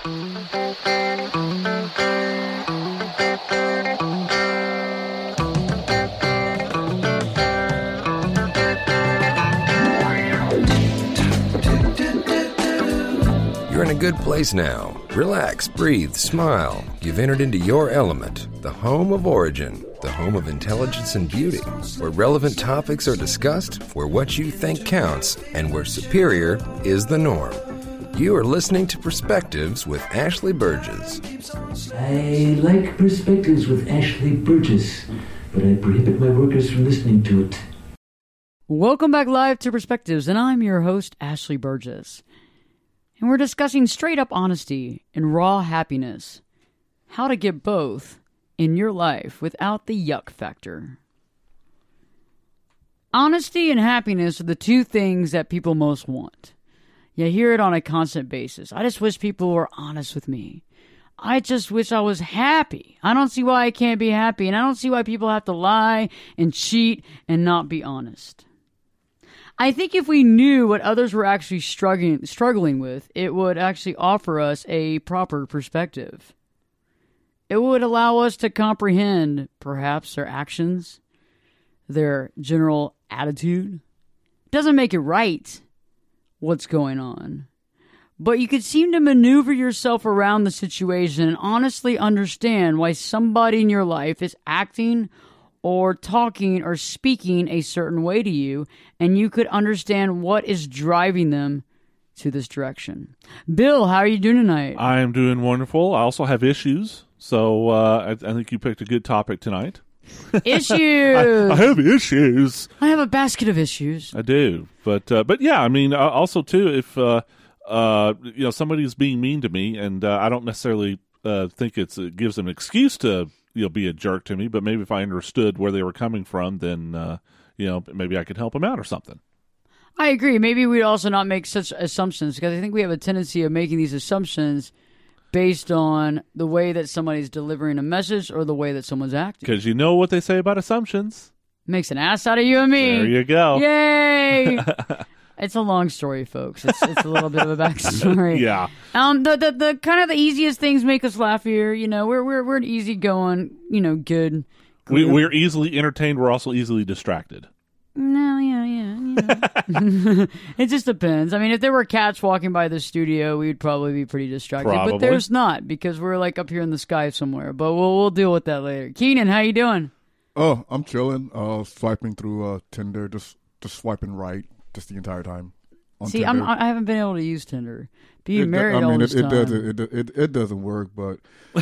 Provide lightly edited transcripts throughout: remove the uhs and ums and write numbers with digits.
You're in a good place now. Relax, breathe, smile. You've entered into your element, the home of origin, the home of intelligence and beauty, where relevant topics are discussed, where what you think counts, and where superior is the norm. You are listening to Perspectives with Ashley Burgess. I like Perspectives with Ashley Burgess, but I prohibit my workers from listening to it. Welcome back live to Perspectives, and I'm your host, Ashley Burgess. And we're discussing straight up honesty and raw happiness. How to get both in your life without the yuck factor. Honesty and happiness are the two things that people most want. You hear it on a constant basis. I just wish people were honest with me. I just wish I was happy. I don't see why I can't be happy, and I don't see why people have to lie and cheat and not be honest. I think if we knew what others were actually struggling with, it would actually offer us a proper perspective. It would allow us to comprehend, perhaps, their actions, their general attitude. It doesn't make it right what's going on. But you could seem to maneuver yourself around the situation and honestly understand why somebody in your life is acting or talking or speaking a certain way to you, and you could understand what is driving them to this direction. Bill, how are you doing tonight? I am doing wonderful. I also have issues, so I think you picked a good topic tonight. Issues! I have issues. I have a basket of issues. I do, but yeah, I mean, also too, if somebody's being mean to me, and I don't necessarily think it gives them an excuse to be a jerk to me, but maybe if I understood where they were coming from, then maybe I could help them out or something. I agree. Maybe we'd also not make such assumptions, because I think we have a tendency of making these assumptions based on the way that somebody's delivering a message or the way that someone's acting. Because you know what they say about assumptions. Makes an ass out of you and me. There you go. Yay! It's a long story, folks. It's a little bit of a backstory. Yeah. The kind of the easiest things make us laugh here. We're an easygoing, good. We're easily entertained. We're also easily distracted. No, yeah. It just depends. I mean, if there were cats walking by the studio, we'd probably be pretty distracted. Probably. But there's not, because we're like up here in the sky somewhere. But we'll deal with that later. Keenan, how you doing? Oh, I'm chilling. Swiping through Tinder, just swiping right, just the entire time. See, Tinder. I haven't been able to use Tinder. Being married all this time. It doesn't work, but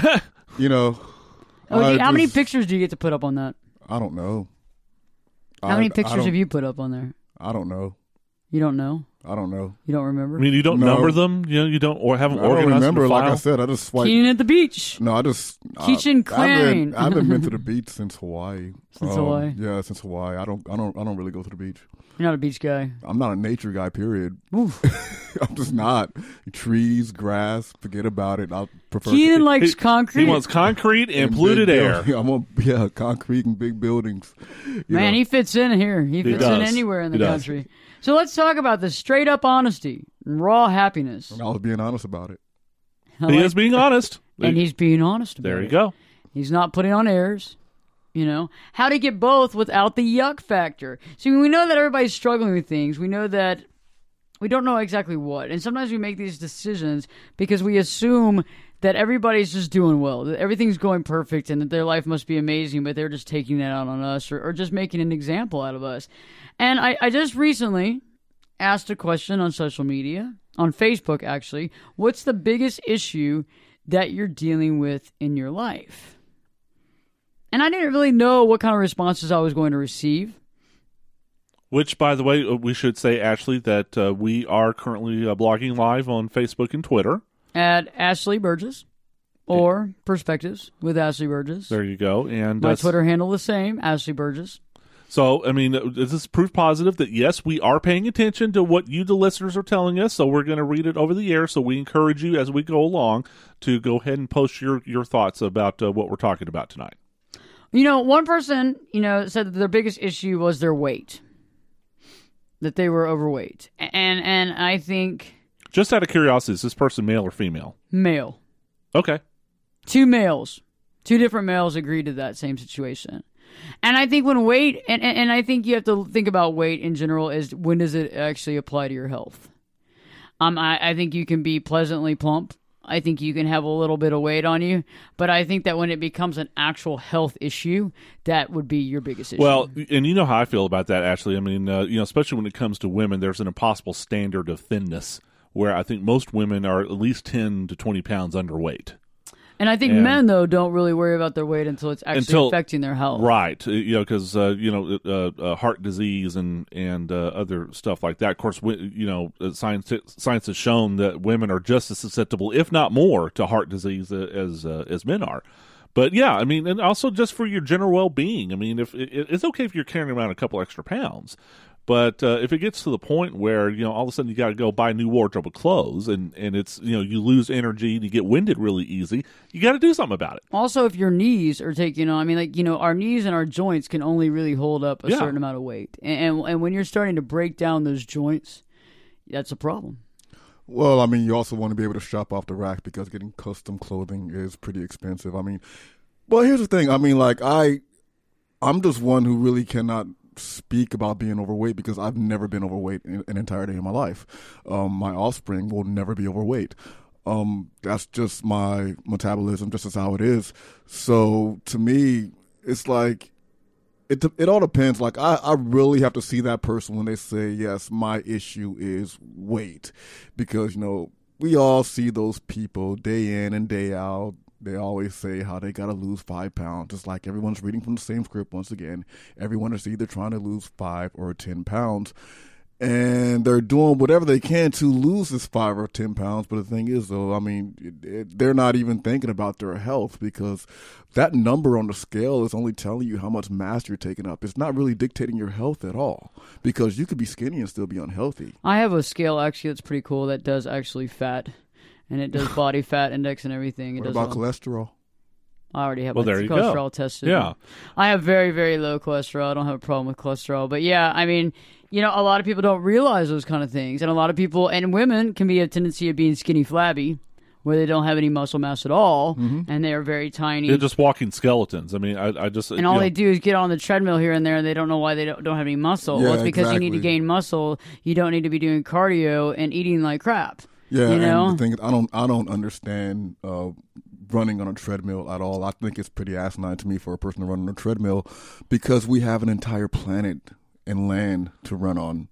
how many pictures do you get to put up on that? I don't know. How many pictures have you put up on there? I don't know. You don't know? I don't know. You don't remember? I mean, you don't number them? You don't, or haven't organized I don't remember. the file? Like I said, I just swipe. Keenan at the beach. No, I just. Keachin clown. I haven't been to the beach since Hawaii. Since Hawaii? Yeah, since Hawaii. I don't really go to the beach. You're not a beach guy. I'm not a nature guy, period. Oof. I'm just not. Trees, grass, forget about it. I prefer. Keenan likes concrete. He wants concrete and polluted air. Concrete and big buildings. Man, he fits in here. He fits in anywhere in the country. So let's talk about the straight up honesty and raw happiness. And I was being honest about it. He is being honest. And he's being honest about it. There you go. He's not putting on airs. How to get both without the yuck factor. See, we know that everybody's struggling with things. We know that we don't know exactly what. And sometimes we make these decisions because we assume that everybody's just doing well, that everything's going perfect and that their life must be amazing, but they're just taking that out on us or just making an example out of us. And I just recently asked a question on social media, on Facebook actually, what's the biggest issue that you're dealing with in your life? And I didn't really know what kind of responses I was going to receive. Which, by the way, we should say, Ashley, that we are currently blogging live on Facebook and Twitter. At Ashley Burgess or Perspectives with Ashley Burgess. There you go. And my Twitter handle the same, Ashley Burgess. So, I mean, this is proof positive that, yes, we are paying attention to what you, the listeners, are telling us. So we're going to read it over the air. So we encourage you as we go along to go ahead and post your thoughts about what we're talking about tonight. One person, said that their biggest issue was their weight, that they were overweight. And I think Just out of curiosity, is this person male or female? Male. Okay. 2 males. 2 different males agreed to that same situation. And I think when weight, and I think you have to think about weight in general, is when does it actually apply to your health? I think you can be pleasantly plump. I think you can have a little bit of weight on you. But I think that when it becomes an actual health issue, that would be your biggest issue. Well, and you know how I feel about that, Ashley. I mean, especially when it comes to women, there's an impossible standard of thinness where I think most women are at least 10 to 20 pounds underweight. And I think men, though, don't really worry about their weight until it's actually affecting their health. Right. Because, heart disease and other stuff like that. Of course, science has shown that women are just as susceptible, if not more, to heart disease as men are. But, yeah, I mean, and also just for your general well-being. I mean, if it's okay if you're carrying around a couple extra pounds. But if it gets to the point where, all of a sudden you got to go buy a new wardrobe of clothes and it's, you lose energy and you get winded really easy, you got to do something about it. Also, if your knees are taking on, our knees and our joints can only really hold up a certain amount of weight. And when you're starting to break down those joints, that's a problem. Well, I mean, you also want to be able to shop off the rack because getting custom clothing is pretty expensive. I mean, well, here's the thing. I mean, like, I'm just one who really cannot speak about being overweight because I've never been overweight in an entire day of my life. My offspring will never be overweight. That's just my metabolism, just as how it is. So to me, it's like it all depends. Like I really have to see that person when they say, yes, my issue is weight, because we all see those people day in and day out. They always say how they got to lose 5 pounds. It's like everyone's reading from the same script once again. Everyone is either trying to lose 5 or 10 pounds. And they're doing whatever they can to lose this 5 or 10 pounds. But the thing is, though, I mean, they're not even thinking about their health, because that number on the scale is only telling you how much mass you're taking up. It's not really dictating your health at all, because you could be skinny and still be unhealthy. I have a scale, actually, that's pretty cool that does actually fat. And it does body fat index and everything. What about cholesterol? I already have my cholesterol tested. Yeah. I have very, very low cholesterol. I don't have a problem with cholesterol. But yeah, I mean, a lot of people don't realize those kind of things. And a lot of people, and women can be a tendency of being skinny flabby, where they don't have any muscle mass at all, and they are very tiny. They're just walking skeletons. I mean, I just... And all they do is get on the treadmill here and there, and they don't know why they don't have any muscle. Yeah, well, it's because exactly. you need to gain muscle. You don't need to be doing cardio and eating like crap. Yeah, and the thing is, I don't understand running on a treadmill at all. I think it's pretty asinine to me for a person to run on a treadmill, because we have an entire planet and land to run on.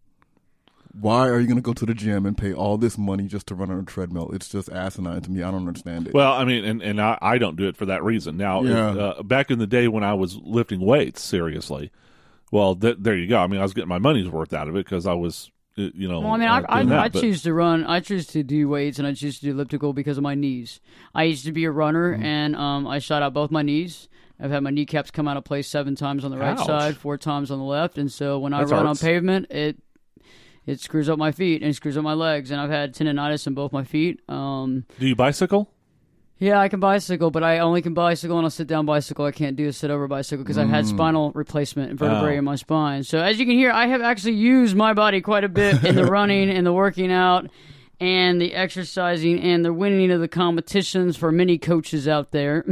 Why are you going to go to the gym and pay all this money just to run on a treadmill? It's just asinine to me. I don't understand it. Well, I mean, and I don't do it for that reason. Now, back in the day when I was lifting weights seriously, well, there you go. I mean, I was getting my money's worth out of it because I was... Well, I mean, I choose to run. I choose to do weights, and I choose to do elliptical because of my knees. I used to be a runner, and I shot out both my knees. I've had my kneecaps come out of place 7 times on the right side, 4 times on the left, and so when I run on pavement, it screws up my feet and it screws up my legs, and I've had tendonitis in both my feet. Do you bicycle? Yeah, I can bicycle, but I only can bicycle on a sit-down bicycle. I can't do a sit-over bicycle because I've had spinal replacement and vertebrae in my spine. So as you can hear, I have actually used my body quite a bit in the running and the working out and the exercising and the winning of the competitions for many coaches out there.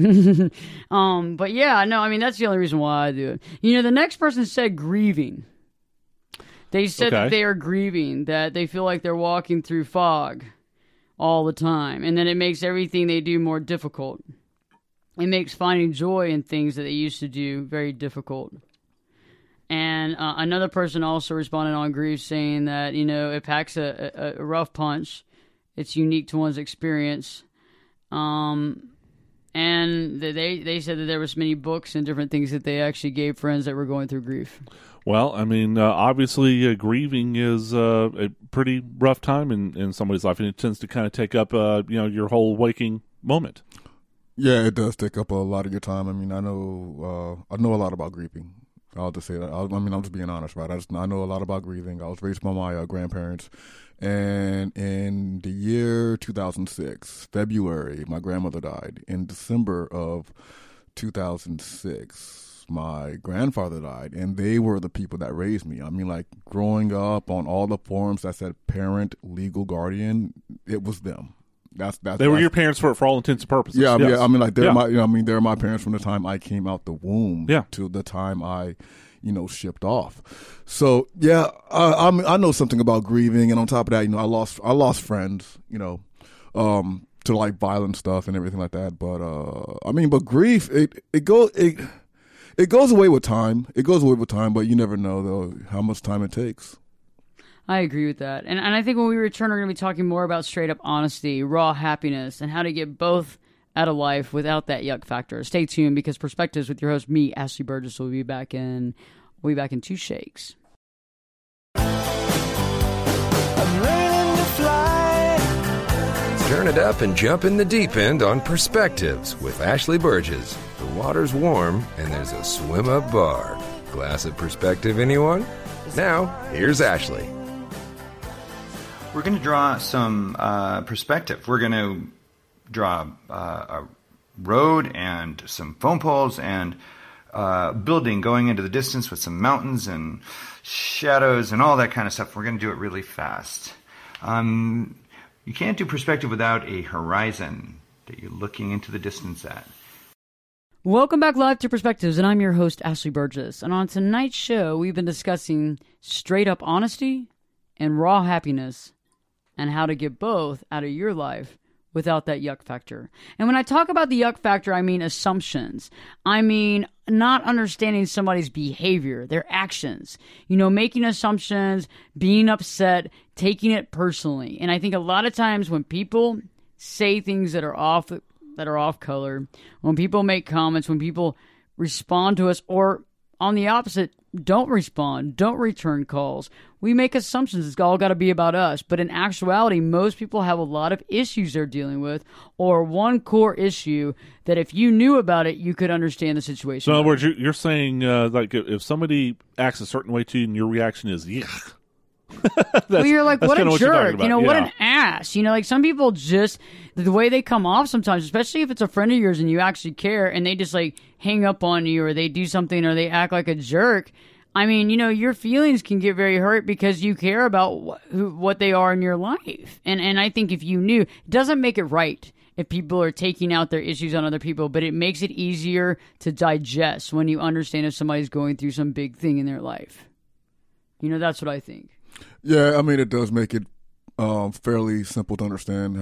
But yeah, no, I mean, that's the only reason why I do it. The next person said grieving. They said that they are grieving, that they feel like they're walking through fog all the time, and then it makes everything they do more difficult. It makes finding joy in things that they used to do very difficult. And another person also responded on grief, saying that it packs a rough punch. It's unique to one's experience. And they said that there was many books and different things that they actually gave friends that were going through grief. Well, I mean, obviously, grieving is a pretty rough time in somebody's life, and it tends to kind of take up, your whole waking moment. Yeah, it does take up a lot of your time. I mean, I know a lot about grieving. I'll just say that. I'm just being honest, right? I know a lot about grieving. I was raised by my grandparents, and in the year 2006, February, my grandmother died. In December of 2006. My grandfather died, and they were the people that raised me. I mean, like, growing up on all the forums that said parent, legal guardian, it was them. They were your parents for all intents and purposes. Yeah, yes. yeah. I mean, like they're they're my parents from the time I came out the womb to the time I, shipped off. So yeah, I know something about grieving, and on top of that, I lost friends, to like violent stuff and everything like that. But but grief, it goes away with time. It goes away with time, but you never know though how much time it takes. I agree with that. And I think when we return, we're going to be talking more about straight up honesty, raw happiness, and how to get both out of life without that yuck factor. Stay tuned, because Perspectives with your host, me, Ashley Burgess, will be back in 2 shakes. Turn it up and jump in the deep end on Perspectives with Ashley Burgess. The water's warm and there's a swim-up bar. Glass of perspective, anyone? Now, here's Ashley. We're going to draw some perspective. We're going to draw a road and some phone poles and building going into the distance with some mountains and shadows and all that kind of stuff. We're going to do it really fast. You can't do perspective without a horizon that you're looking into the distance at. Welcome back live to Perspectives, and I'm your host, Ashley Burgess. And on tonight's show, we've been discussing straight up honesty and raw happiness, and how to get both out of your life without that yuck factor. And when I talk about the yuck factor, I mean assumptions. I mean not understanding somebody's behavior, their actions, making assumptions, being upset, taking it personally. And I think a lot of times when people say things that are off color, when people make comments, when people respond to us, or on the opposite, don't respond, don't return calls, we make assumptions it's all got to be about us. But in actuality, most people have a lot of issues they're dealing with, or one core issue that if you knew about it, you could understand the situation. So in other words, you're saying like if somebody acts a certain way to you and your reaction is, yuck. Well, you're like, what a jerk, what Yeah. an ass. Like some people just, the way they come off sometimes, especially if it's a friend of yours and you actually care, and they just like hang up on you, or they do something, or they act like a jerk. I mean, your feelings can get very hurt because you care about what they are in your life. And I think if you knew, it doesn't make it right if people are taking out their issues on other people, but it makes it easier to digest when you understand if somebody's going through some big thing in their life. That's what I think. Yeah, I mean, it does make it fairly simple to understand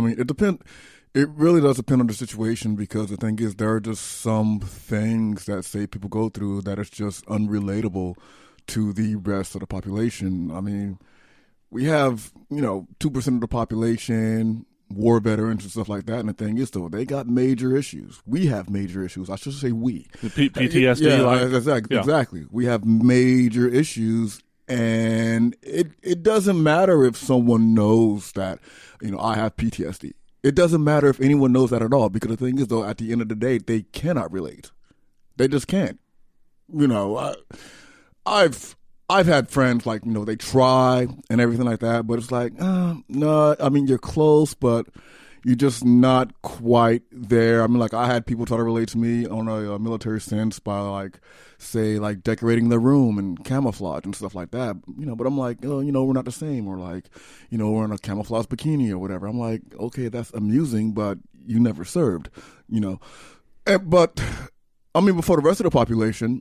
it really does depend on the situation, because the thing is, there are just some things that say people go through that is just unrelatable to the rest of the population. I mean, we have, 2% of the population, war veterans and stuff like that. And the thing is, though, they got major issues. We have major issues. I should say we. PTSD. Yeah, exactly. We have major issues. And it doesn't matter if someone knows that, I have PTSD. It doesn't matter if anyone knows that at all, because the thing is, though, at the end of the day, they cannot relate. They just can't. I've had friends like, they try and everything like that, but it's like, no, I mean, you're close, but you're just not quite there. I mean, like, I had people try to relate to me on a military sense by, like, say, like, decorating their room and camouflage and stuff like that. But I'm like, oh, we're not the same. Or, like, we're in a camouflage bikini or whatever. I'm like, okay, that's amusing, but you never served, But, I mean, before the rest of the population,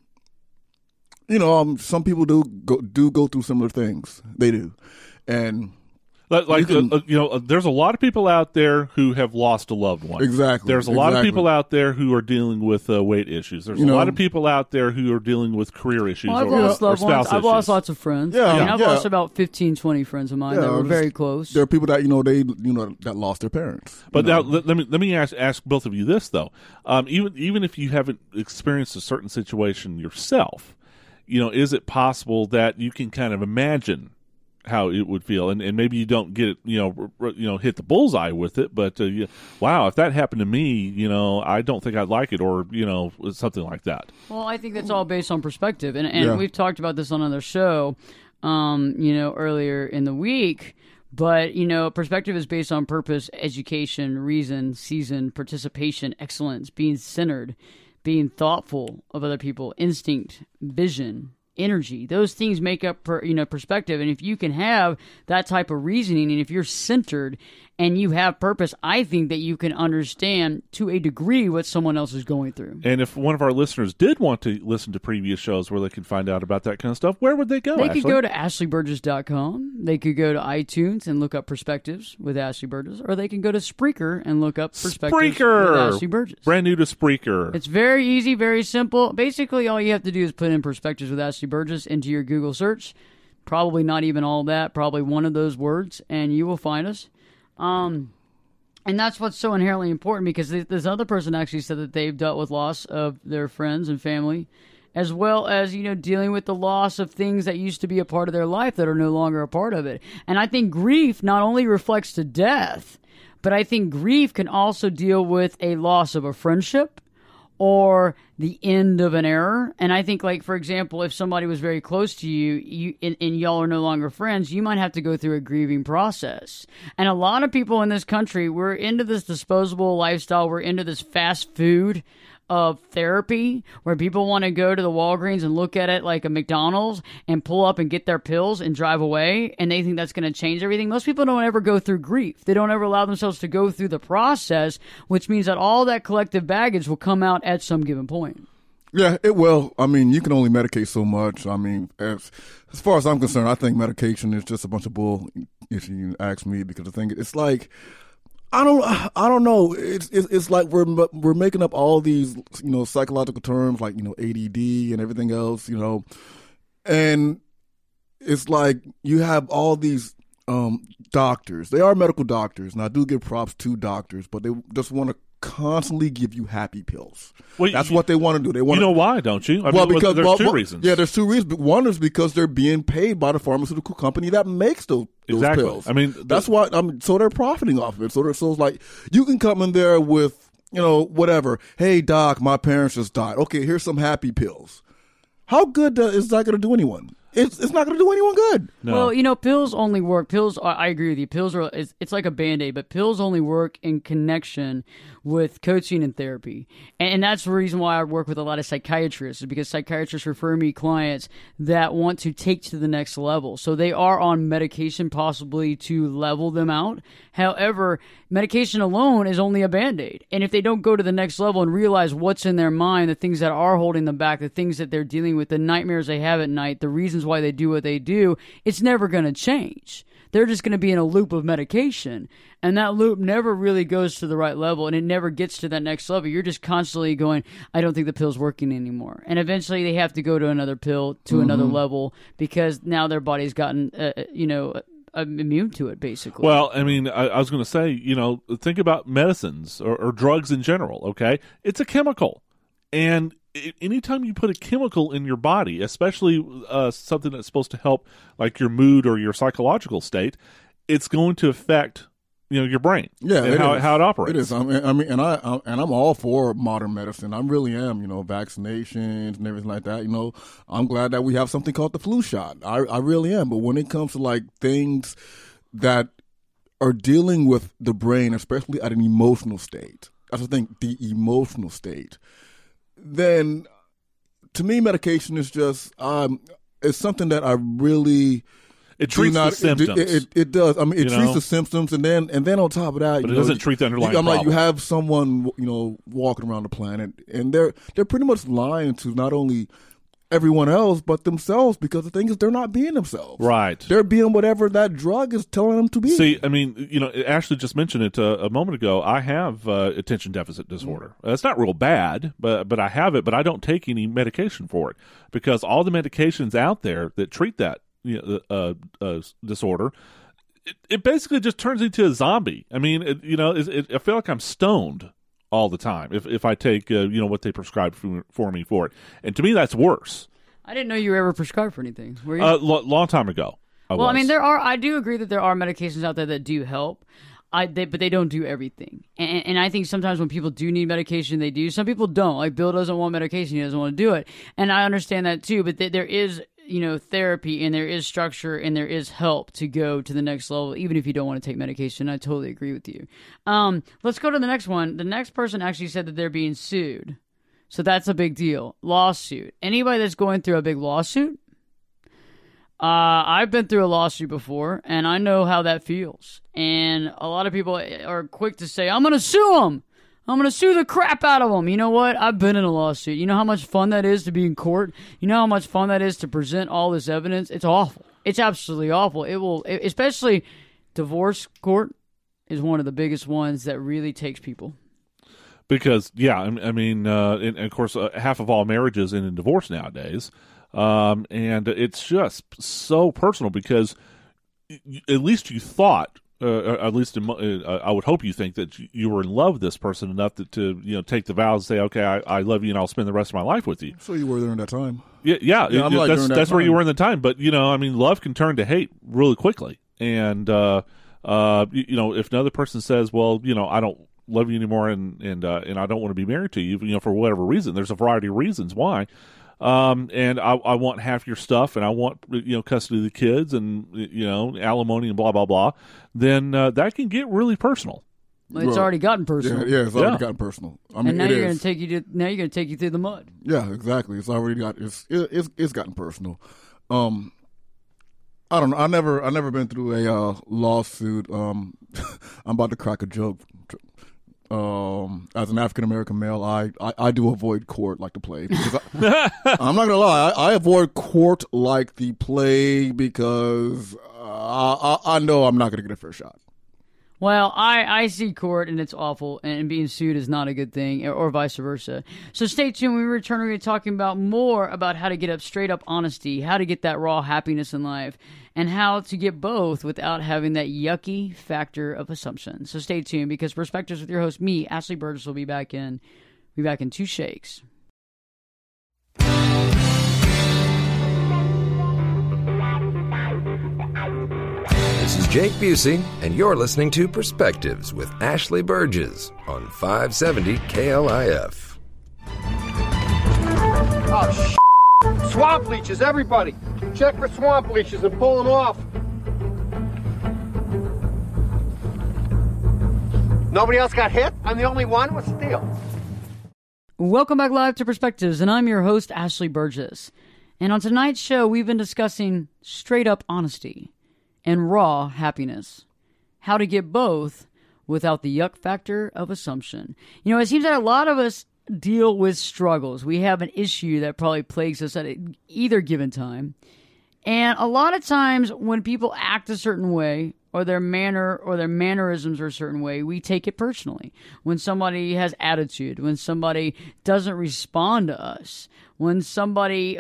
some people do go through similar things. They do. And there's a lot of people out there who have lost a loved one. Exactly. There's a lot of people out there who are dealing with weight issues. There's a lot of people out there who are dealing with career issues I've or lost loved spouse ones. issues. I've lost lots of friends. Yeah, I've lost about 15, 20 friends of mine that were very close. There are people that that lost their parents. But now let me ask both of you this though. Even if you haven't experienced a certain situation yourself, is it possible that you can kind of imagine how it would feel, and maybe you don't get it, hit the bullseye with it, but wow, if that happened to me, I don't think I'd like it, or something like that. Well, I think that's all based on perspective, and we've talked about this on another show, earlier in the week. But perspective is based on purpose, education, reason, season, participation, excellence, being centered, being thoughtful of other people, instinct, vision, energy. Those things make up perspective. And if you can have that type of reasoning, and if you're centered and you have purpose, I think that you can understand to a degree what someone else is going through. And if one of our listeners did want to listen to previous shows where they can find out about that kind of stuff, where would they go, They Ashley? could go to ashleyburgess.com. They could go to iTunes and look up Perspectives with Ashley Burgess, or they can go to Spreaker and look up Perspectives Spreaker! with Ashley Burgess. Brand new to Spreaker. It's very easy, very simple. Basically, all you have to do is put in Perspectives with Ashley Burgess into your Google search. Probably not even all that, probably one of those words, and you will find us. And that's what's so inherently important, because this other person actually said that they've dealt with loss of their friends and family, as well as, dealing with the loss of things that used to be a part of their life that are no longer a part of it. And I think grief not only reflects to death, but I think grief can also deal with a loss of a friendship or the end of an era. And I think, like, for example, if somebody was very close to you, and y'all are no longer friends, you might have to go through a grieving process. And a lot of people in this country, we're into this disposable lifestyle. We're into this fast food of therapy where people want to go to the Walgreens and look at it like a McDonald's and pull up and get their pills and drive away, and they think that's going to change everything. Most people don't ever go through grief. They don't ever allow themselves to go through the process, which means that all that collective baggage will come out at some given point. Yeah, it will. I mean, you can only medicate so much. I mean, as far as I'm concerned, I think medication is just a bunch of bull, if you ask me, because the thing, it's like, I don't know. It's like we're making up all these, psychological terms like, ADD and everything else, and it's like you have all these doctors. They are medical doctors, and I do give props to doctors, but they just want to constantly give you happy pills. Well, that's what they want to do. They want. You know why, don't you? Because there's two reasons. Yeah, there's two reasons. One is because they're being paid by the pharmaceutical company that makes those exactly. pills. I mean, that's why. So they're profiting off of it. So it's like you can come in there with whatever. Hey doc, my parents just died. Okay, here's some happy pills. How good is that going to do anyone? It's not going to do anyone good. No. Well, pills only work. I agree with you. Pills are it's like a Band-Aid, but pills only work in connection with coaching and therapy. And that's the reason why I work with a lot of psychiatrists, is because psychiatrists refer me clients that want to take to the next level. So they are on medication possibly to level them out. However, medication alone is only a Band-Aid. And if they don't go to the next level and realize what's in their mind, the things that are holding them back, the things that they're dealing with, the nightmares they have at night, the reasons why they do what they do, it's never going to change. They're just going to be in a loop of medication, and that loop never really goes to the right level, and it never gets to that next level. You're just constantly going, I don't think the pill's working anymore. And eventually they have to go to another pill, to another level, because now their body's gotten, immune to it, basically. Well, I mean, I was going to say, think about medicines or drugs in general, okay? It's a chemical. And anytime you put a chemical in your body, especially something that's supposed to help like your mood or your psychological state, it's going to affect your brain. Yeah, and how it operates. It is. I mean, and I'm all for modern medicine. I really am. Vaccinations and everything like that. I'm glad that we have something called the flu shot. I really am. But when it comes to like things that are dealing with the brain, especially at an emotional state, that's the thing, the emotional state, then to me, medication is just it's something that I really. It treats the symptoms. It does. I mean, it treats the symptoms, and then on top of that, but it doesn't treat the underlying problem. Like you have someone walking around the planet, and they're pretty much lying to not only everyone else but themselves, because the thing is they're not being themselves. Right. They're being whatever that drug is telling them to be. See, I mean, Ashley just mentioned it a moment ago. I have attention deficit disorder. It's not real bad, but I have it. But I don't take any medication for it, because all the medications out there that treat that disorder, it basically just turns into a zombie. I mean, I feel like I'm stoned all the time if I take what they prescribe for me for it, and to me that's worse. I didn't know you were ever prescribed for anything. Were you? Long time ago. I mean, I do agree that there are medications out there that do help. But they don't do everything. And I think sometimes when people do need medication, they do. Some people don't. Like Bill doesn't want medication. He doesn't want to do it. And I understand that too. But there is, therapy, and there is structure, and there is help to go to the next level, even if you don't want to take medication. I totally agree with you. Let's go to the next one. The next person actually said that they're being sued. So that's a big deal. Lawsuit. Anybody that's going through a big lawsuit, I've been through a lawsuit before, and I know how that feels. And a lot of people are quick to say, I'm going to sue them. I'm going to sue the crap out of them. You know what? I've been in a lawsuit. You know how much fun that is to be in court? You know how much fun that is to present all this evidence? It's awful. It's absolutely awful. Especially divorce court is one of the biggest ones that really takes people. Because, yeah, I mean, and of course, half of all marriages end in divorce nowadays. And it's just so personal because at least you thought, at least I would hope you think that you were in love with this person enough to take the vows and say, okay, I love you and I'll spend the rest of my life with you. So you were during that time. Yeah, that's where you were in the time. But, I mean, love can turn to hate really quickly. And, if another person says, well, I don't love you anymore and I don't want to be married to you, for whatever reason, there's a variety of reasons why. And I want half your stuff, and I want custody of the kids, and alimony, and blah blah blah. Then that can get really personal. Well, it's already gotten personal. Yeah, it's already gotten personal. I mean, and now you're going to take you through the mud. Yeah, exactly. It's already it's gotten personal. I don't know. I never been through a lawsuit. I'm about to crack a joke. As an African American male, I do avoid court like the plague. I'm not gonna lie, I avoid court like the plague because I know I'm not gonna get a fair shot. Well, I see court and it's awful, and being sued is not a good thing, or vice versa. So stay tuned. When we return, we're going to be talking about more about how to get straight up honesty, how to get that raw happiness in life, and how to get both without having that yucky factor of assumption. So stay tuned, because Perspectives with your host, me, Ashley Burgess, will be back in 2 shakes. This is Jake Busey, and you're listening to Perspectives with Ashley Burgess on 570 KLIF. Oh, swamp leeches, everybody! Check for swamp leeches and pull them off. Nobody else got hit? I'm the only one? What's the deal? Welcome back live to Perspectives, and I'm your host, Ashley Burgess. And on tonight's show, we've been discussing straight up honesty and raw happiness. How to get both without the yuck factor of assumption. It seems that a lot of us deal with struggles. We have an issue that probably plagues us at either given time. And a lot of times when people act a certain way, or their manner or their mannerisms are a certain way, we take it personally. When somebody has attitude, when somebody doesn't respond to us, when somebody,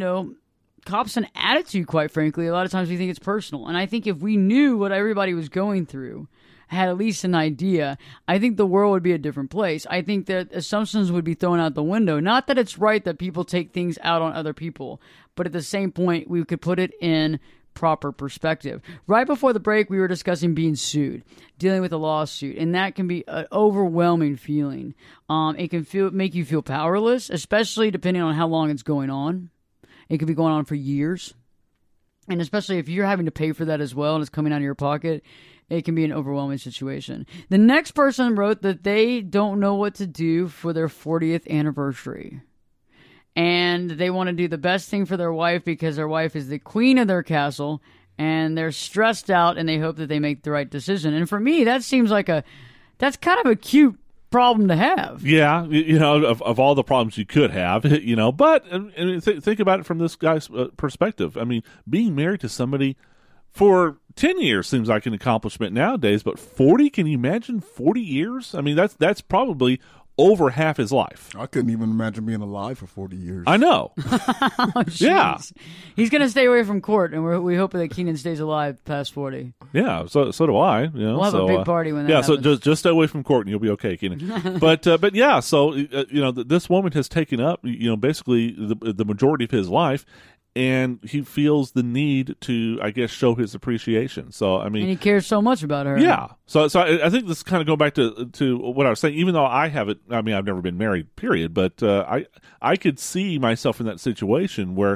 cops an attitude, quite frankly, a lot of times we think it's personal. And I think if we knew what everybody was going through, had at least an idea, I think the world would be a different place. I think that assumptions would be thrown out the window. Not that it's right that people take things out on other people, but at the same point, we could put it in proper perspective. Right before the break, we were discussing being sued, dealing with a lawsuit, and that can be an overwhelming feeling. It can make you feel powerless, especially depending on how long it's going on. It could be going on for years. And especially if you're having to pay for that as well and it's coming out of your pocket, it can be an overwhelming situation. The next person wrote that they don't know what to do for their 40th anniversary. And they want to do the best thing for their wife because their wife is the queen of their castle. And they're stressed out and they hope that they make the right decision. And for me, that seems like that's kind of a cute problem to have. Yeah, of all the problems you could have, but think about it from this guy's perspective. I mean, being married to somebody for 10 years seems like an accomplishment nowadays, but 40, can you imagine 40 years? I mean, that's probably over half his life. I couldn't even imagine being alive for 40 years. I know. Oh, yeah. He's going to stay away from court, and we hope that Keenan stays alive past 40. Yeah, so do I. We'll have a big party when that happens. So just stay away from court, and you'll be okay, Keenan. but yeah, so this woman has taken up basically the majority of his life, and he feels the need to, I guess, show his appreciation. So I mean, and he cares so much about her. Yeah. So I think this kind of go back to what I was saying. Even though I haven't, I've never been married, period. But I could see myself in that situation where,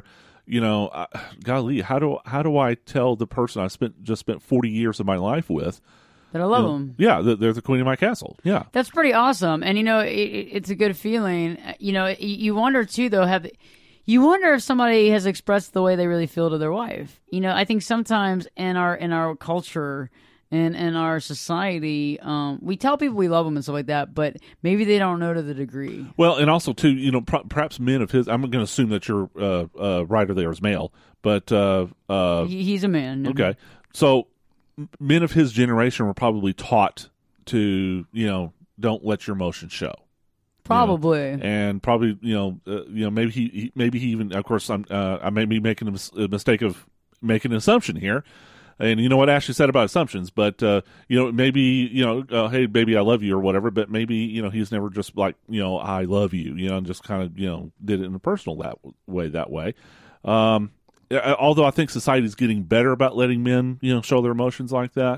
golly, how do I tell the person I just spent 40 years of my life with that I love them? Yeah, they're the queen of my castle. Yeah, that's pretty awesome. And it's a good feeling. You wonder too, though, You wonder if somebody has expressed the way they really feel to their wife. I think sometimes in our culture and in our society, we tell people we love them and stuff like that, but maybe they don't know to the degree. Well, and also too, perhaps men of his. I'm going to assume that your writer there is male, but he's a man. Okay, so men of his generation were probably taught to, don't let your emotions show. Probably, and probably, maybe he even. Of course, I may be making a mistake of making an assumption here, and you know what Ashley said about assumptions, but maybe hey baby, I love you or whatever, but maybe he's never just like I love you, and just kind of did it in a personal that way. Although I think society's getting better about letting men show their emotions like that,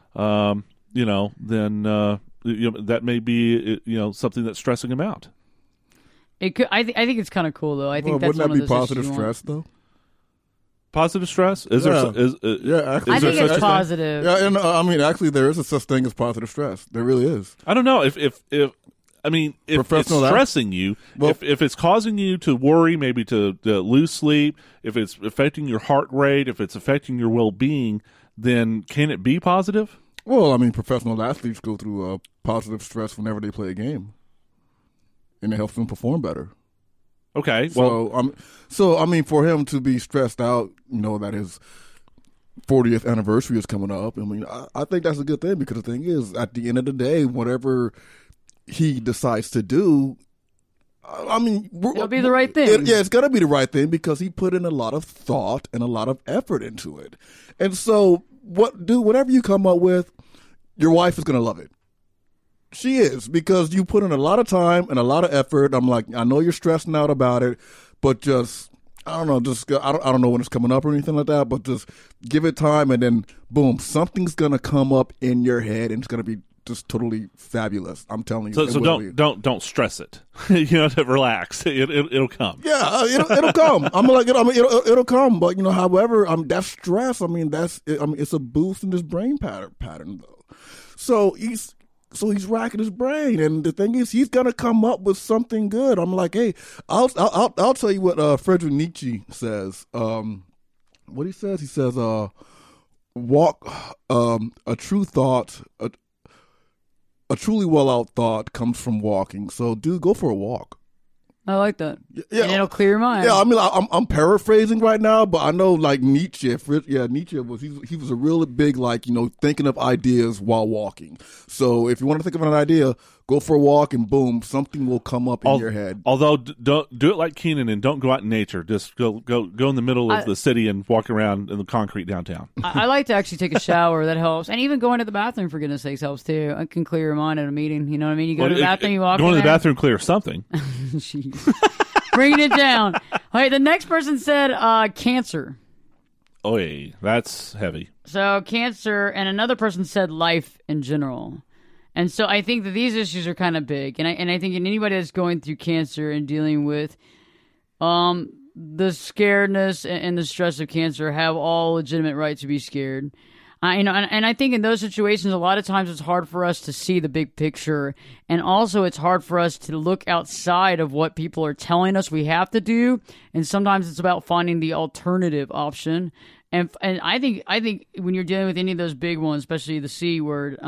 then. That may be something that's stressing him out. It could. I think it's kind of cool though. I think that's wouldn't one that of be those positive issues stress though? Positive stress? Is there? Actually, I think it's positive. Yeah, and actually, there is a such thing as positive stress. There really is. I don't know if it's stressing you, if it's causing you to worry, maybe to lose sleep, if it's affecting your heart rate, if it's affecting your well-being, then can it be positive? Well, professional athletes go through positive stress whenever they play a game, and it helps them perform better. Okay, well, for him to be stressed out, that his 40th anniversary is coming up. I think that's a good thing, because the thing is, at the end of the day, whatever he decides to do, it'll be the right thing. It's got to be the right thing, because he put in a lot of thought and a lot of effort into it, and so. Whatever you come up with, your wife is going to love it. She is, because you put in a lot of time and a lot of effort. I'm like, I know you're stressing out about it, but I don't know when it's coming up or anything like that, but just give it time, and then boom, something's going to come up in your head, and it's going to be just totally fabulous. I'm telling you. So don't stress it. To relax. It'll come. Yeah, it'll come. It'll come. But however, that's stress. It's a boost in this brain pattern though. So he's racking his brain, and the thing is, he's gonna come up with something good. I'm like, hey, I'll tell you what Friedrich Nietzsche says. What he says? He says, walk. A true thought. A truly well-out thought comes from walking. So, dude, go for a walk. I like that. Yeah, and it'll clear your mind. Yeah, I'm paraphrasing right now, but I know like Nietzsche. Nietzsche was a really big thinking of ideas while walking. So if you want to think of an idea, go for a walk, and boom, something will come up in your head. Although don't do it like Keenan, and don't go out in nature. Just go in the middle of the city and walk around in the concrete downtown. I like to actually take a shower. That helps, and even going to the bathroom, for goodness sakes, helps too. It can clear your mind at a meeting. You know what I mean? You go to the bathroom, you walk. Going to the bathroom clears something. Bringing it down. All right, the next person said cancer. Oy, that's heavy. So cancer, and another person said life in general. And so I think that these issues are kind of big. And I think anybody that's going through cancer and dealing with the scaredness and the stress of cancer have all legitimate right to be scared. And I think in those situations, a lot of times it's hard for us to see the big picture. And also it's hard for us to look outside of what people are telling us we have to do. And sometimes it's about finding the alternative option. And I think when you're dealing with any of those big ones, especially the C word,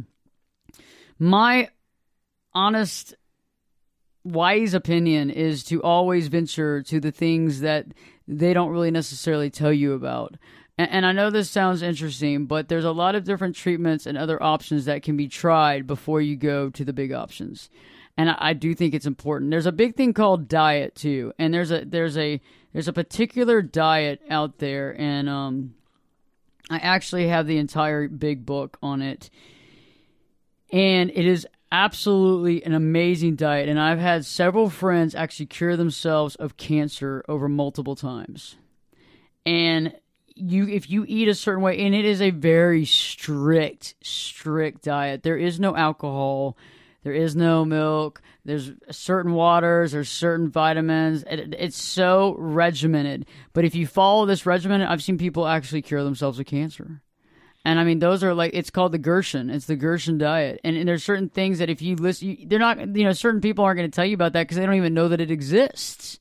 my honest, wise opinion is to always venture to the things that they don't really necessarily tell you about. And I know this sounds interesting, but there's a lot of different treatments and other options that can be tried before you go to the big options. And I do think it's important. There's a big thing called diet too, and there's a particular diet out there, and I actually have the entire big book on it, and it is absolutely an amazing diet. And I've had several friends actually cure themselves of cancer over multiple times, and if you eat a certain way, and it is a very strict diet. There is no alcohol. There is no milk. There's certain waters. There's certain vitamins. It's so regimented. But if you follow this regimen, I've seen people actually cure themselves of cancer. And I mean, those are it's called the Gerson. It's the Gerson diet. And there's certain things that if you listen, they're not, certain people aren't going to tell you about that because they don't even know that it exists.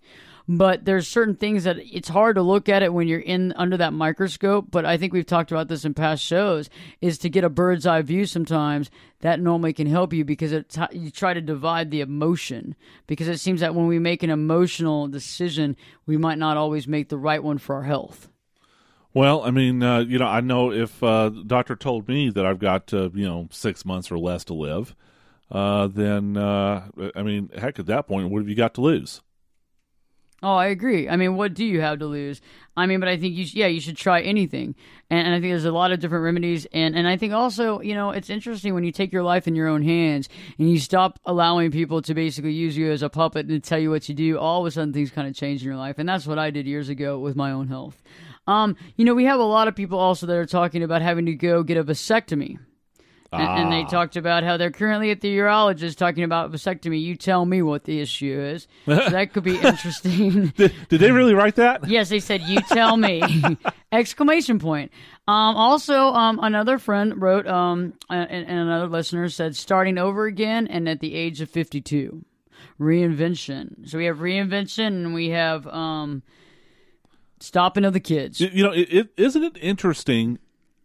but there's certain things that it's hard to look at it when you're under that microscope. But I think we've talked about this in past shows, is to get a bird's eye view sometimes. That normally can help you, because you try to divide the emotion, because it seems that when we make an emotional decision, we might not always make the right one for our health. Well, I mean, I know if the doctor told me that I've got, 6 months or less to live, then, I mean, heck, at that point, what have you got to lose? Oh, I agree. I mean, what do you have to lose? I mean, but I think you should try anything. And I think there's a lot of different remedies. And I think also, it's interesting when you take your life in your own hands and you stop allowing people to basically use you as a puppet and tell you what to do. All of a sudden, things kind of change in your life. And that's what I did years ago with my own health. We have a lot of people also that are talking about having to go get a vasectomy. And they talked about how they're currently at the urologist talking about vasectomy. You tell me what the issue is. So that could be interesting. Did they really write that? Yes, they said, you tell me. Exclamation point. Also, another friend wrote, and another listener said, starting over again and at the age of 52. Reinvention. So we have reinvention and we have stopping of the kids. Isn't it interesting?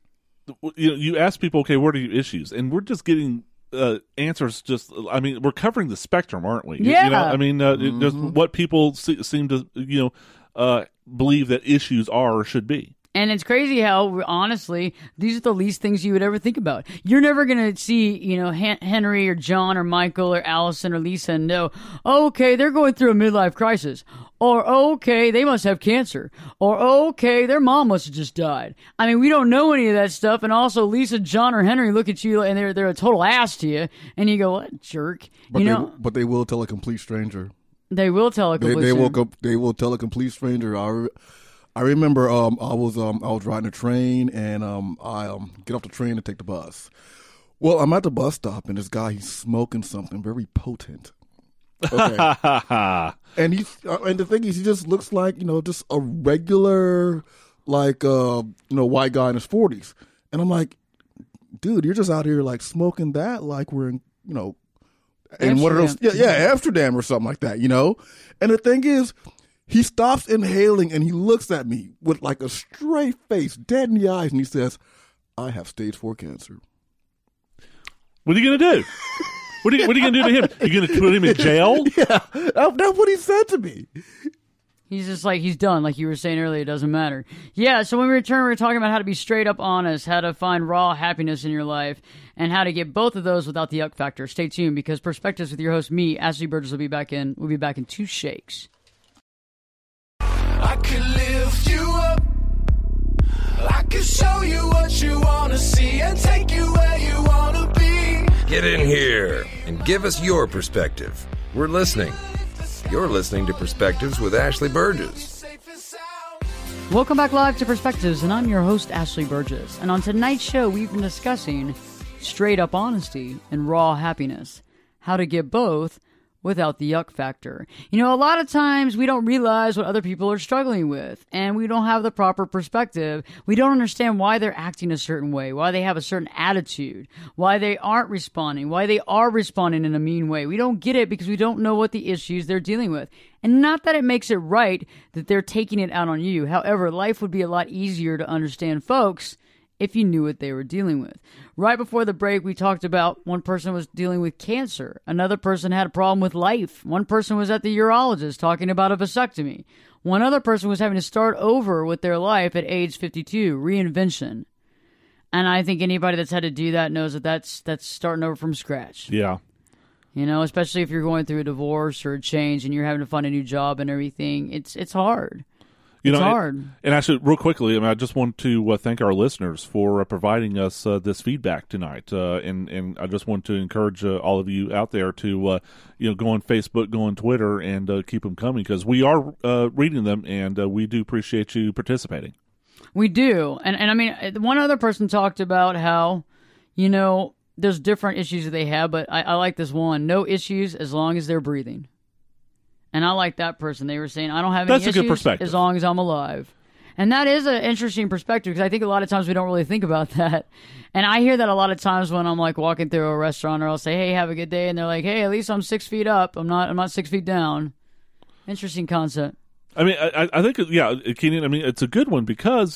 You ask people, okay, what are your issues? And we're just getting answers. We're covering the spectrum, aren't we? Yeah. Just what people seem to, believe that issues are or should be. And it's crazy how, honestly, these are the least things you would ever think about. You're never going to see, Henry or John or Michael or Allison or Lisa and know, okay, they're going through a midlife crisis. Or, okay, they must have cancer. Or, okay, their mom must have just died. I mean, we don't know any of that stuff. And also, Lisa, John, or Henry look at you and they're a total ass to you. And you go, what jerk? But they will tell a complete stranger. They will tell a complete stranger. They will tell a complete stranger. I remember I was riding a train and I get off the train to take the bus. Well, I'm at the bus stop and this guy, he's smoking something very potent. Okay. and the thing is, he just looks like, just a regular, white guy in his 40s. And I'm like, dude, you're just out here like smoking that like we're in, in one of those, Amsterdam or something like that, And the thing is, he stops inhaling and he looks at me with like a straight face, dead in the eyes, and he says, I have stage 4 cancer. What are you going to do? What are you going to do to him? You going to put him in jail? Yeah, that's what he said to me. He's just like, he's done. Like you were saying earlier, it doesn't matter. Yeah, so when we return, we're talking about how to be straight up honest, how to find raw happiness in your life, and how to get both of those without the yuck factor. Stay tuned, because Perspectives with your host, me, Ashley Burgess, will be back in 2 shakes. I could lift you up. I could show you what you want to see and take you where you want to be. Get in here and give us your perspective. We're listening. You're listening to Perspectives with Ashley Burgess. Welcome back live to Perspectives, and I'm your host, Ashley Burgess. And on tonight's show, we've been discussing straight up honesty and raw happiness, how to get both without the yuck factor. A lot of times we don't realize what other people are struggling with, and we don't have the proper perspective. We don't understand why they're acting a certain way, why they have a certain attitude, why they aren't responding, why they are responding in a mean way. We don't get it because we don't know what the issues they're dealing with. And not that it makes it right that they're taking it out on you. However, life would be a lot easier to understand folks if you knew what they were dealing with. Right before the break, we talked about one person was dealing with cancer. Another person had a problem with life. One person was at the urologist talking about a vasectomy. One other person was having to start over with their life at age 52, reinvention. And I think anybody that's had to do that knows that that's starting over from scratch. Yeah. Especially if you're going through a divorce or a change and you're having to find a new job and everything. It's hard. It's hard. And actually, real quickly, I just want to thank our listeners for providing us this feedback tonight. And I just want to encourage all of you out there to go on Facebook, go on Twitter, and keep them coming, because we are reading them, and we do appreciate you participating. We do. And I mean, one other person talked about how, there's different issues that they have, but I like this one. No issues as long as they're breathing. And I like that person. They were saying, I don't have any issues as long as I'm alive. And that is an interesting perspective, because I think a lot of times we don't really think about that. And I hear that a lot of times when I'm like walking through a restaurant, or I'll say, hey, have a good day. And they're like, hey, at least I'm 6 feet up. I'm not 6 feet down. Interesting concept. I mean, I think, yeah, Keenan, I mean, it's a good one because,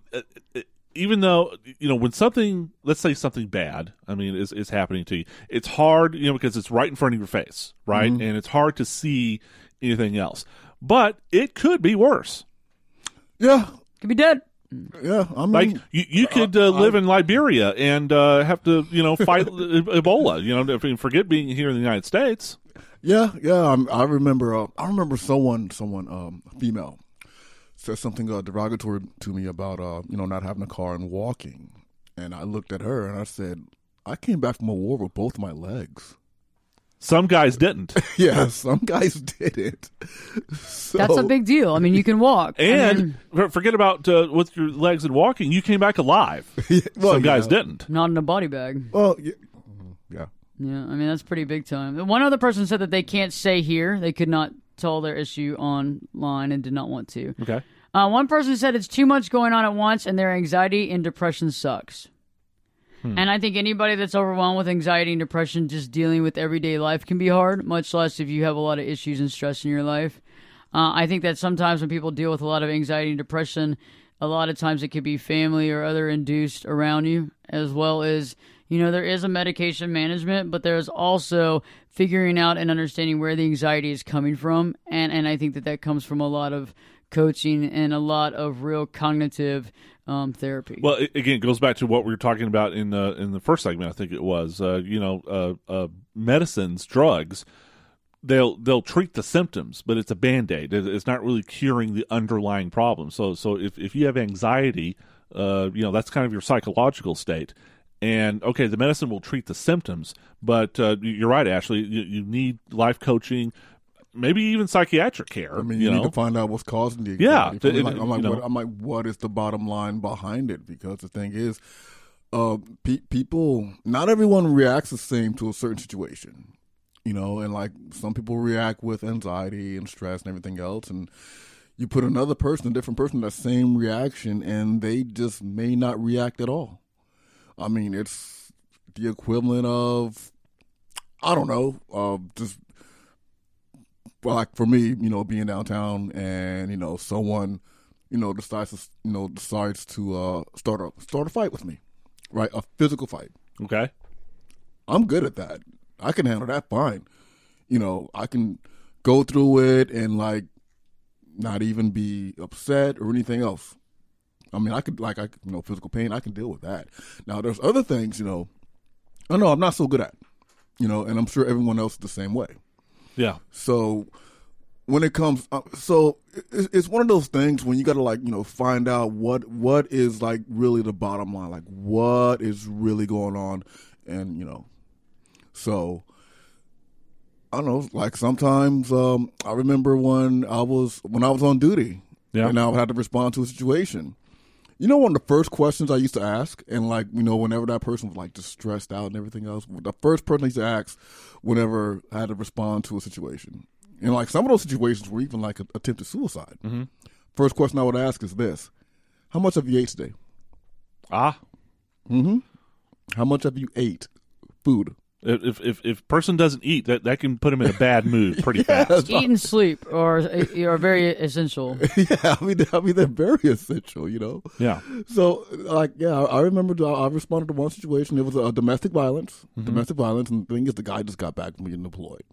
even though, when something, let's say something bad, I mean, is happening to you, it's hard, because it's right in front of your face, right? And it's hard to see anything else. But it could be worse. Yeah. Could be dead. Yeah, I mean, like you could live in Liberia and have to, fight Ebola. Forget being here in the United States. Yeah. I remember someone, female, said something derogatory to me about not having a car and walking, and I looked at her and I said, I came back from a war with both my legs. Some guys didn't. Yeah, some guys didn't. So, that's a big deal. I mean, you can walk. And forget about with your legs and walking. You came back alive. Some guys didn't. Not in a body bag. Well, yeah. Yeah, I mean, that's pretty big time. One other person said that they can't stay here. They could not tell their issue online and did not want to. Okay. One person said it's too much going on at once and their anxiety and depression sucks. And I think anybody that's overwhelmed with anxiety and depression, just dealing with everyday life can be hard, much less if you have a lot of issues and stress in your life. I think that sometimes when people deal with a lot of anxiety and depression, a lot of times it could be family or other induced around you, as well as, there is a medication management, but there's also figuring out and understanding where the anxiety is coming from. And I think that comes from a lot of coaching and a lot of real cognitive therapy. Well, again, it goes back to what we were talking about in the first segment. I think it was, medicines, drugs. They'll treat the symptoms, but it's a Band-Aid. It's not really curing the underlying problem. So if you have anxiety, that's kind of your psychological state. And okay, the medicine will treat the symptoms, but you're right, Ashley. You need life coaching. Maybe even psychiatric care. I mean, you need to find out what's causing the anxiety. Yeah, I'm like, what is the bottom line behind it? Because the thing is, people, not everyone reacts the same to a certain situation, and like some people react with anxiety and stress and everything else, and you put a different person, that same reaction, and they just may not react at all. I mean, it's the equivalent of, I don't know, just. Well, like for me, being downtown and, someone, decides to start a fight with me, right? A physical fight. Okay. I'm good at that. I can handle that fine. I can go through it and like not even be upset or anything else. I mean, physical pain, I can deal with that. Now, there's other things, I know I'm not so good at, and I'm sure everyone else is the same way. Yeah. So when it comes, it's one of those things when you got to find out what is like really the bottom line, like what is really going on, and so I don't know. Like sometimes I remember when I was on duty, and I had to respond to a situation. One of the first questions I used to ask, and whenever that person was like just stressed out and everything else, the first person I used to ask whenever I had to respond to a situation, and like some of those situations were even like attempted suicide. Mm-hmm. First question I would ask is this: how much have you ate today? How much have you ate food? If person doesn't eat, that can put him in a bad mood pretty fast. Eat and sleep are very essential. Yeah, I mean they're very essential, Yeah. So I remember I responded to one situation. It was a domestic violence. Mm-hmm. Domestic violence, and the thing is, the guy just got back from being deployed,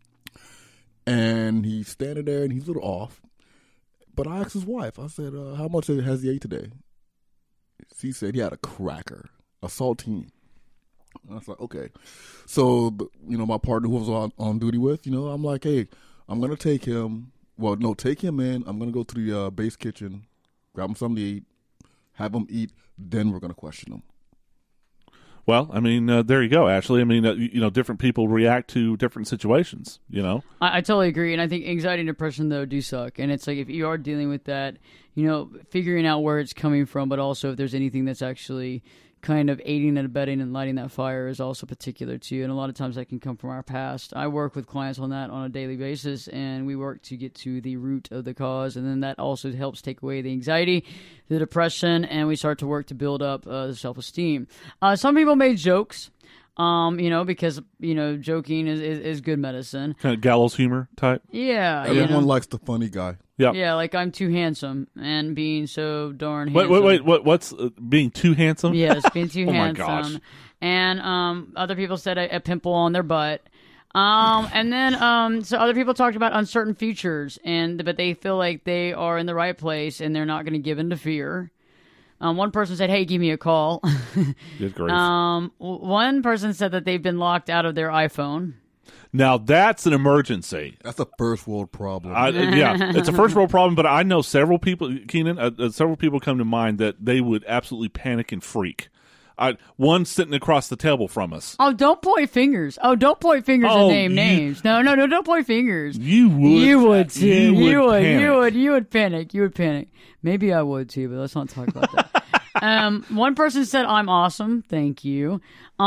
and he's standing there and he's a little off. But I asked his wife. I said, "How much has he ate today?" She said he had a cracker, a saltine. And I was like, okay. So, my partner who I was on duty with, I'm like, hey, I'm going to take him. Well, no, take him in. I'm going to go to the base kitchen, grab him something to eat, have him eat, then we're going to question him. Well, I mean, there you go, Ashley. I mean, different people react to different situations, I totally agree. And I think anxiety and depression, though, do suck. And it's like if you are dealing with that, figuring out where it's coming from, but also if there's anything that's actually kind of aiding and abetting and lighting that fire is also particular to you. And a lot of times that can come from our past. I work with clients on that on a daily basis, and we work to get to the root of the cause. And then that also helps take away the anxiety, the depression, and we start to work to build up the self-esteem. Some people made jokes, because, joking is good medicine. Kind of gallows humor type. Yeah. Everyone likes the funny guy. Yeah. Yeah, like I'm too handsome and being so darn handsome. Wait. What's being too handsome? Yes, being too Oh my handsome. gosh. And other people said a pimple on their butt. And then so other people talked about uncertain futures, but they feel like they are in the right place and they're not going to give in to fear. One person said, "Hey, give me a call." Good grief. One person said that they've been locked out of their iPhone. Now that's an emergency. That's a first world problem. Yeah, it's a first world problem, but I know several people, Keenan, several people come to mind that they would absolutely panic and freak. One sitting across the table from us. Oh, don't point fingers. Don't point fingers and name names. No, don't point fingers. You would. You would too. You would panic. You would panic. You would panic. Maybe I would too, but let's not talk about that. One person said, "I'm awesome. Thank you."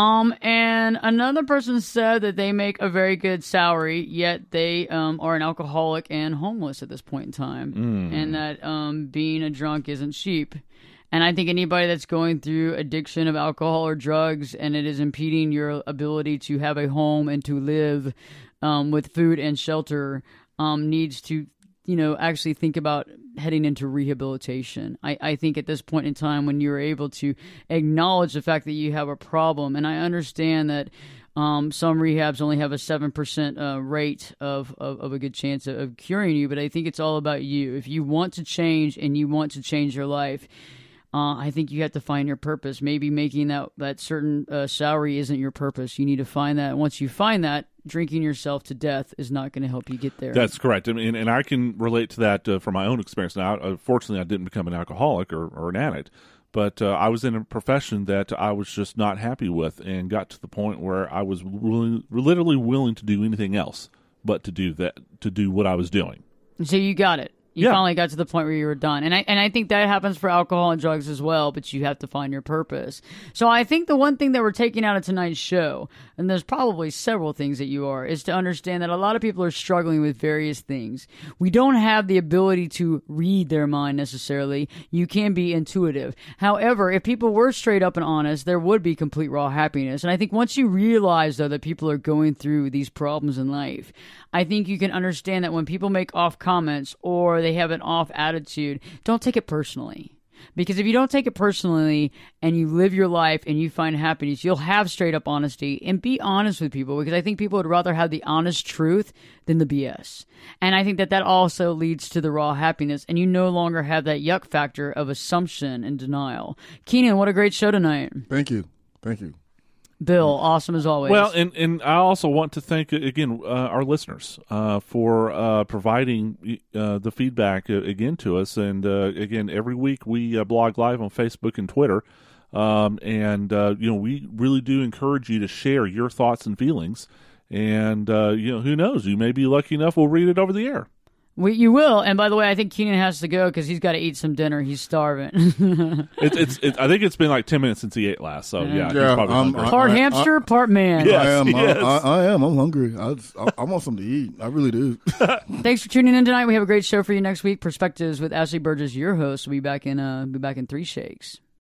And another person said that they make a very good salary, yet they are an alcoholic and homeless at this point in time, and that being a drunk isn't cheap. And I think anybody that's going through addiction of alcohol or drugs and it is impeding your ability to have a home and to live with food and shelter needs to, actually think about heading into rehabilitation. I think at this point in time when you're able to acknowledge the fact that you have a problem, and I understand that some rehabs only have a 7% rate of a good chance of curing you, but I think it's all about you. If you want to change and you want to change your life, I think you have to find your purpose. Maybe making that certain salary isn't your purpose. You need to find that. Once you find that, drinking yourself to death is not going to help you get there. That's correct. I mean, and I can relate to that from my own experience. Now, fortunately, I didn't become an alcoholic or an addict, but I was in a profession that I was just not happy with and got to the point where I was literally willing to do anything else but to do what I was doing. So you got it. You finally got to the point where you were done. And I think that happens for alcohol and drugs as well, but you have to find your purpose. So I think the one thing that we're taking out of tonight's show, and there's probably several things that you are, is to understand that a lot of people are struggling with various things. We don't have the ability to read their mind necessarily. You can be intuitive. However, if people were straight up and honest, there would be complete raw happiness. And I think once you realize, though, that people are going through these problems in life, I think you can understand that when people make off comments or they have an off attitude, don't take it personally. Because if you don't take it personally and you live your life and you find happiness, you'll have straight up honesty and be honest with people, because I think people would rather have the honest truth than the BS. And I think that also leads to the raw happiness, and you no longer have that yuck factor of assumption and denial. Keenan, what a great show tonight. Thank you. Bill, awesome as always. Well, and I also want to thank, again, our listeners for providing the feedback again to us. And, again, every week we blog live on Facebook and Twitter. We really do encourage you to share your thoughts and feelings. And, who knows? You may be lucky enough we'll read it over the air. You will, and by the way, I think Keenan has to go because he's got to eat some dinner. He's starving. I think it's been like 10 minutes since he ate last, so yeah. He's probably hungry. Part hamster, part man. Yes, I am. I'm hungry. I want something to eat. I really do. Thanks for tuning in tonight. We have a great show for you next week. Perspectives with Ashley Burgess, your host. We'll be back in 3 shakes.